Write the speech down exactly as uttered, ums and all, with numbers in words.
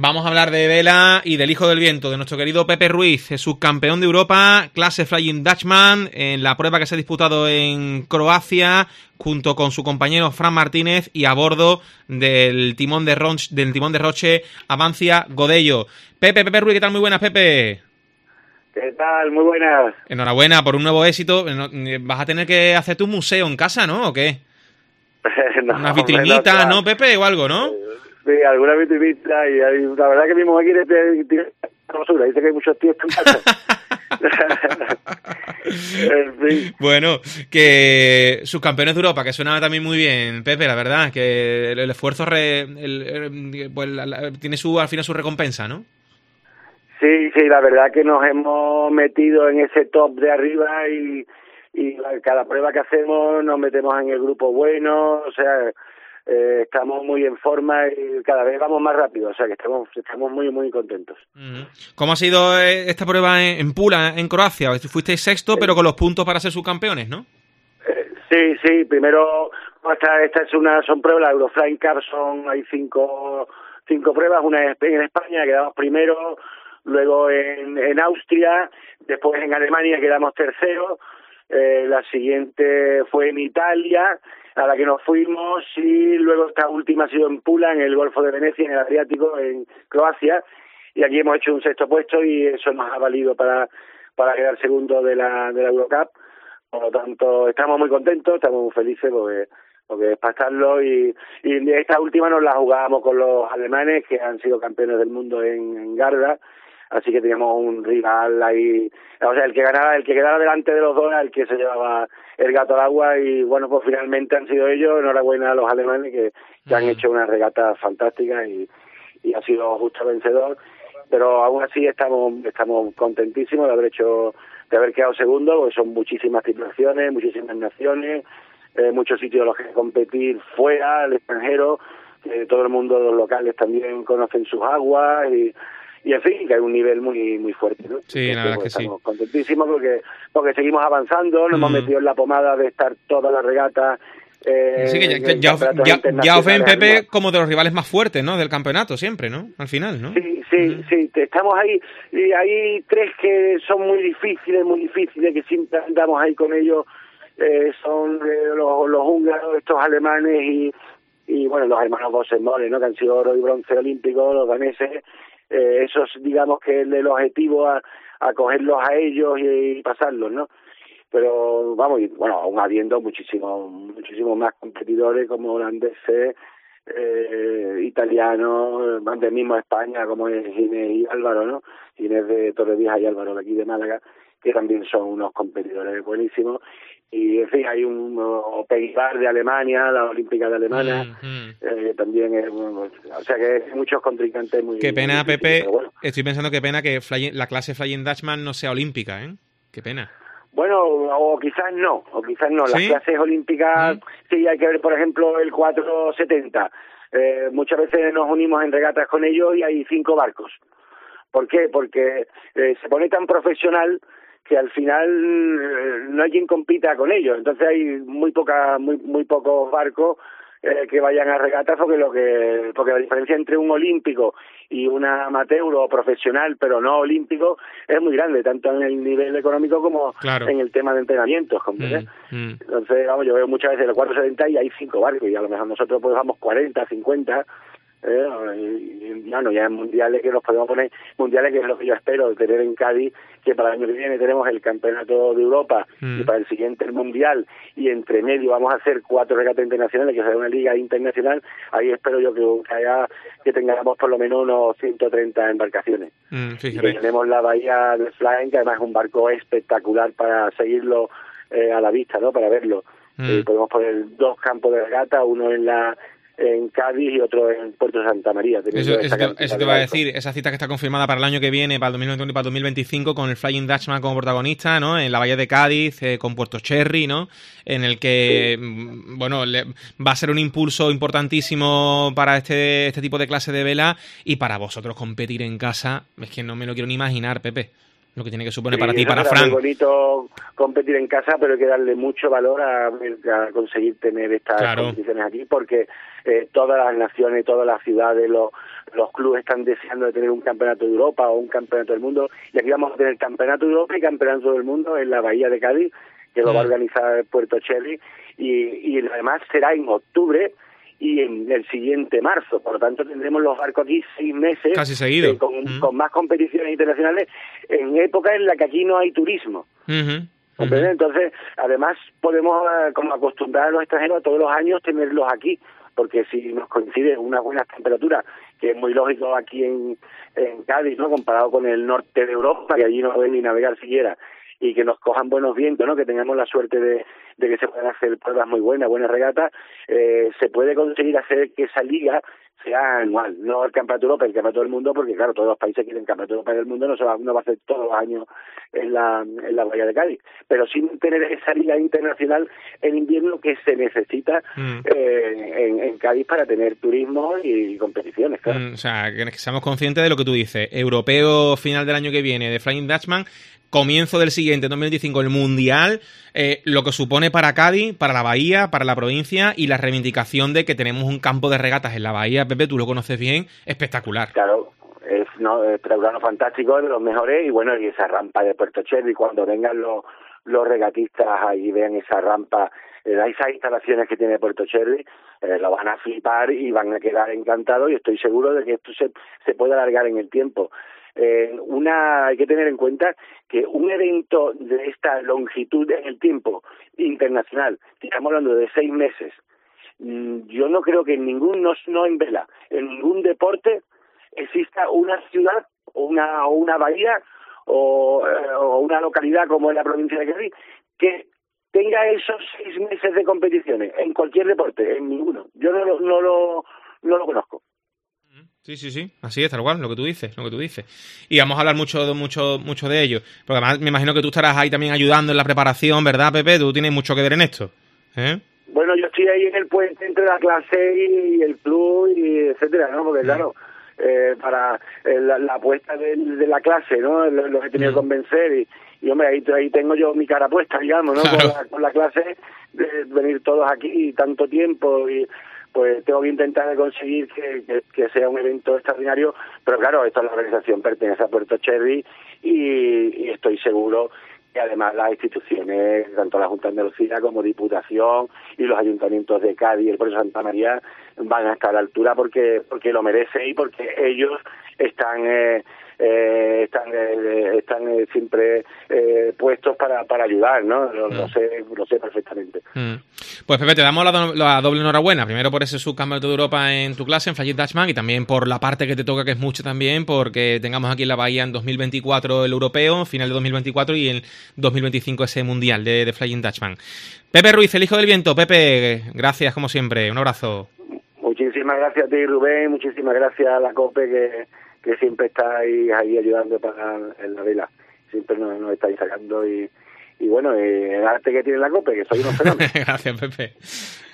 Vamos a hablar de vela y del hijo del viento, de nuestro querido Pepe Ruiz, subcampeón de Europa, clase Flying Dutchman, en la prueba que se ha disputado en Croacia, junto con su compañero Fran Martínez y a bordo del timón de, Ronch, del timón de Roche, Amancia Godello. Pepe, Pepe Ruiz, ¿qué tal? Muy buenas, Pepe. ¿Qué tal? Muy buenas. Enhorabuena por un nuevo éxito. Vas a tener que hacer tu museo en casa, ¿no? ¿O qué? no, Unas vitrinitas, ¿no, Pepe? O algo, ¿no? Sí, alguna vitrinita y hay, la verdad que mi mujer quiere tirar basura, dice que hay muchos tíos en casa. En fin. Bueno, que subcampeones de Europa, que suena también muy bien, Pepe, la verdad, que el, el esfuerzo re, el, el, pues, la, la, tiene su al final su recompensa, ¿no? Sí, sí, la verdad que nos hemos metido en ese top de arriba y, y cada prueba que hacemos nos metemos en el grupo bueno, o sea... Eh, estamos muy en forma y cada vez vamos más rápido, o sea que estamos estamos muy muy contentos. ¿Cómo ha sido esta prueba en, en Pula, en Croacia? Fuisteis sexto, pero con los puntos para ser subcampeones, ¿no? Eh, sí, sí, primero esta, esta es una son pruebas, la Euroflying Cup son hay cinco cinco pruebas, una en España quedamos primero, luego en, en Austria, después en Alemania quedamos tercero, eh, la siguiente fue en Italia, a la que nos fuimos, y luego esta última ha sido en Pula, en el Golfo de Venecia, en el Adriático, en Croacia, y aquí hemos hecho un sexto puesto y eso nos ha valido para para quedar segundo de la de la Eurocup. Por lo tanto, estamos muy contentos, estamos muy felices porque porque es para estarlo, y, y esta última nos la jugábamos con los alemanes que han sido campeones del mundo en, en Garda, así que teníamos un rival ahí, o sea, el que ganaba, el que quedara delante de los dos era el que se llevaba el gato al agua, y bueno, pues finalmente han sido ellos. Enhorabuena a los alemanes que, que han hecho una regata fantástica y, y ha sido justo vencedor, pero aún así estamos estamos contentísimos de haber hecho, de haber quedado segundo, porque son muchísimas tripulaciones, muchísimas naciones, eh, muchos sitios en los que competir fuera, al extranjero, eh, todo el mundo, los locales también conocen sus aguas y y en fin, que hay un nivel muy muy fuerte, ¿no? Sí, Entonces, la verdad pues, es que estamos sí. contentísimos porque porque seguimos avanzando, nos mm. hemos metido en la pomada de estar toda la regata. Eh, sí, que ya, ya, ya, ya os ven, Pepe, arriba, como de los rivales más fuertes, ¿no? Del campeonato siempre, ¿no? Al final, ¿no? Sí, sí, mm. sí, estamos ahí, y hay tres que son muy difíciles, muy difíciles, que siempre andamos ahí con ellos, eh, son eh, los, los húngaros, estos alemanes y, y bueno, los hermanos Bosenmole, ¿no? Que han sido oro y bronce olímpicos, los daneses. Eh, eso es, digamos, que es el objetivo a, a cogerlos a ellos y, y pasarlos, ¿no? Pero vamos, y, bueno, aún habiendo muchísimos muchísimos más competidores como holandeses, eh, italianos, más del mismo España, como es Ginés y Álvaro, ¿no? Ginés de Torrevieja y Álvaro de aquí de Málaga, que también son unos competidores buenísimos. Y en fin, hay un Open Bar de Alemania, la Olímpica de Alemania, mm-hmm. eh, también es, bueno, o sea que hay muchos contrincantes muy... Qué pena, muy Pepe, bueno. Estoy pensando qué pena que fly, la clase Flying Dutchman no sea olímpica, ¿eh? Qué pena. Bueno, o quizás no, o quizás no, ¿Sí? Las clases olímpicas, ¿Mm? Sí, hay que ver, por ejemplo, el cuatrocientos setenta, eh, muchas veces nos unimos en regatas con ellos y hay cinco barcos. ¿Por qué? Porque eh, se pone tan profesional que al final eh, no hay quien compita con ellos, entonces hay muy poca, muy muy pocos barcos eh, que vayan a regatas, porque lo que porque la diferencia entre un olímpico y un amateur o profesional pero no olímpico es muy grande, tanto en el nivel económico como claro. en el tema de entrenamientos, ¿comprendes? Mm, mm. Entonces, vamos, yo veo muchas veces los cuatrocientos setenta y hay cinco barcos, y a lo mejor nosotros pues vamos cuarenta, cincuenta. Eh, y, bueno, ya en mundiales que nos podemos poner, mundiales que es lo que yo espero tener en Cádiz, que para el año que viene tenemos el campeonato de Europa mm. y para el siguiente el mundial, y entre medio vamos a hacer cuatro regatas internacionales, que será una liga internacional. Ahí espero yo que haya, que tengamos por lo menos unos ciento treinta embarcaciones, mm, y que tenemos la bahía de Flying, que además es un barco espectacular para seguirlo eh, a la vista, ¿no? Para verlo. Mm. Eh, podemos poner dos campos de regata, uno en la en Cádiz y otro en Puerto Santa María. Eso, eso, te, eso te va a decir, esa cita que está confirmada para el año que viene, para el dos mil veintiuno y para el dos mil veinticinco, con el Flying Dutchman como protagonista, ¿no? En la bahía de Cádiz, eh, con Puerto Cherry, ¿no? En el que, sí. bueno, le, va a ser un impulso importantísimo para este, este tipo de clase de vela, y para vosotros competir en casa, es que no me lo quiero ni imaginar, Pepe. Lo que tiene que suponer sí, para ti, para es Fran. Es muy bonito competir en casa, pero hay que darle mucho valor a, a conseguir tener estas claro. competiciones aquí, porque eh, todas las naciones, todas las ciudades, los, los clubes están deseando de tener un campeonato de Europa o un campeonato del mundo, y aquí vamos a tener campeonato de Europa y campeonato del mundo en la bahía de Cádiz, que lo va a organizar Puerto Cherry, y, y además será en octubre y en el siguiente marzo, por lo tanto tendremos los barcos aquí seis meses casi seguido, eh, con, uh-huh. con más competiciones internacionales en época en la que aquí no hay turismo. Uh-huh. Uh-huh. Entonces, además podemos eh, como acostumbrar a los extranjeros a todos los años tenerlos aquí, porque si nos coincide unas buenas temperaturas, que es muy lógico aquí en, en Cádiz, ¿no?, comparado con el norte de Europa, que allí no pueden ni navegar siquiera, y que nos cojan buenos vientos, ¿no?, que tengamos la suerte de, de que se puedan hacer pruebas muy buenas, buenas regatas, eh, se puede conseguir hacer que esa liga sea anual, no el Campeonato de Europa, el Campeonato del Mundo, porque claro, todos los países quieren Campeonato de Europa del Mundo, no se va, no va a hacer todos los años en la, en la bahía de Cádiz, pero sin tener esa liga internacional en invierno que se necesita mm. eh, en, en Cádiz para tener turismo y competiciones, claro. Mm, o sea, que seamos conscientes de lo que tú dices, europeo final del año que viene de Flying Dutchman, comienzo del siguiente, dos mil veinticinco, el Mundial, eh, lo que supone para Cádiz, para la Bahía, para la provincia, y la reivindicación de que tenemos un campo de regatas en la Bahía, Pepe, tú lo conoces bien, espectacular. Claro, es no, espectacular, fantástico, de los mejores, y bueno, y esa rampa de Puerto Cherry, cuando vengan los, los regatistas ahí vean esa rampa, eh, esas instalaciones que tiene Puerto Cherry, eh, lo van a flipar y van a quedar encantados, y estoy seguro de que esto se, se puede alargar en el tiempo. Eh, una hay que tener en cuenta que un evento de esta longitud en el tiempo internacional, estamos hablando de seis meses, yo no creo que en ningún, no, no en vela, en ningún deporte exista una ciudad o una, o una bahía o, o una localidad como en la provincia de Cádiz que tenga esos seis meses de competiciones en cualquier deporte, en ninguno. Yo no, no, lo, no lo conozco. Sí, sí, sí, así es, tal cual, lo que tú dices, lo que tú dices. Y vamos a hablar mucho de, mucho, mucho de ello, porque además me imagino que tú estarás ahí también ayudando en la preparación, ¿verdad, Pepe? Tú tienes mucho que ver en esto, ¿eh? Bueno, yo estoy ahí en el puente entre la clase y el club, y etcétera, ¿no? Porque, claro, eh, para eh, la, la apuesta de, de la clase, ¿no? Los lo he tenido que convencer y, y, hombre, ahí, ahí tengo yo mi cara puesta, digamos, ¿no? Claro. Con, la, con la clase, de venir todos aquí tanto tiempo y... pues tengo que intentar conseguir que, que, que sea un evento extraordinario, pero claro, esta es la organización, pertenece a Puerto Cherry y, y estoy seguro que además las instituciones, tanto la Junta de Andalucía como Diputación y los ayuntamientos de Cádiz y el Puerto Santa María van a estar a la altura porque porque lo merece y porque ellos están eh, eh, están eh, están eh, siempre eh, puestos para para ayudar, ¿no? Lo, mm. lo sé lo sé perfectamente. Mm. Pues Pepe, te damos la, do la doble enhorabuena, primero por ese subcampeonato de Europa en tu clase, en Flying Dutchman, y también por la parte que te toca, que es mucho también, porque tengamos aquí en la Bahía en dos mil veinticuatro el europeo, final de dos mil veinticuatro, y en dos mil veinticinco ese mundial de, de Flying Dutchman. Pepe Ruiz, el hijo del viento. Pepe, gracias como siempre, un abrazo. Muchísimas gracias a ti, Rubén, muchísimas gracias a la COPE que, que siempre estáis ahí ayudando para en la vela, siempre nos, nos estáis sacando y, y bueno, eh, el arte que tiene la COPE, que soy unos fenómenos. Gracias, Pepe.